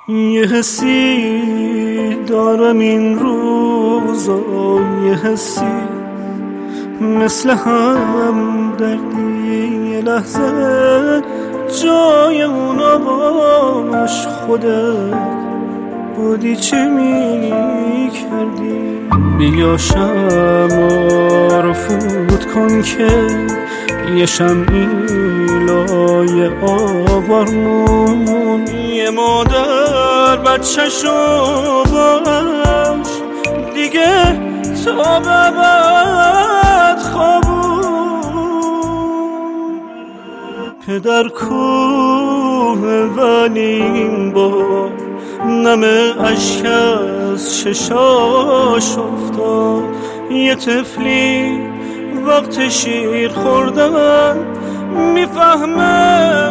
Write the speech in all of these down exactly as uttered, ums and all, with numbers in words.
یه حسی دارم این روزا، یه حسی مثل هم دردی، یه لحظه جای اونا باش خودت بودی چه می کردی. بیا شمع رو فوت کن که یه شمعی لای آوارمون، یه مادر بچه‌شو باش دیگه تا ببد خوابون. پدر کوه ولی این بار نمه اشک از چشاش افتاد. یه طفلی وقت شیر خوردن میفهمه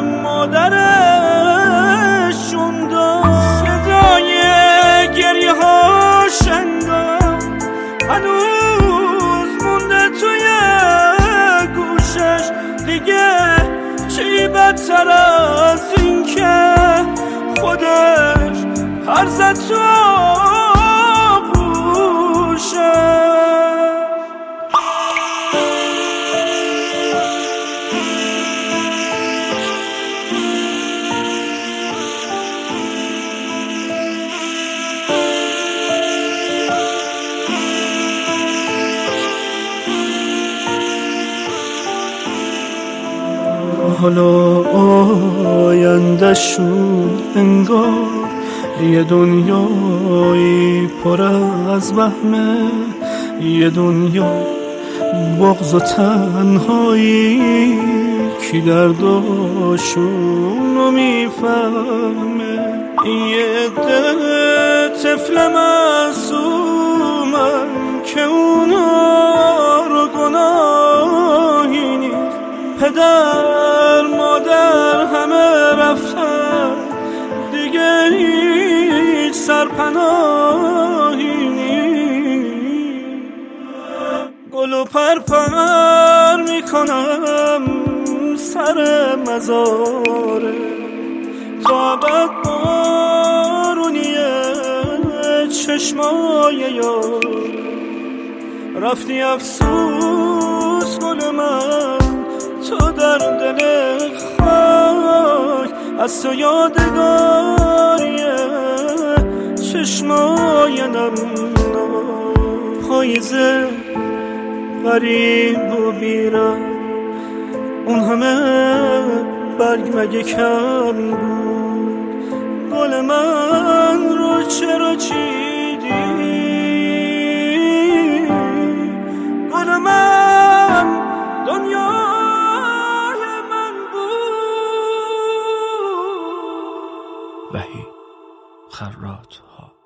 مادرشون داد. صدای گریه ها شنگم هنوز مونده توی گوشش، دیگه چی بدتر از این که خودش هر زد تو آغوشه. حالا آینده‌شون انگار یه دنیایی پر از وهمه، یه دنیا بغض و تنهایی، کی درداشونو میفهمه. یه عده طفل معصومن که اونا رو گناهی نیست، پدر مادر همه رفتن دیگه هیچ سرپناهی نیست. گل و پرپر میکنم سر مزاره تا بعد بارونیه چشمای یار. رفتی افسوس گل من تو در دل خاک، از تو یادگاریه چشمای نم. پاییزه غریب و بیرم، اون همه برگ مگه کم بود. گل من رو چرا چیدی؟ گل من دنیای من بود. وحید خراط‌ها.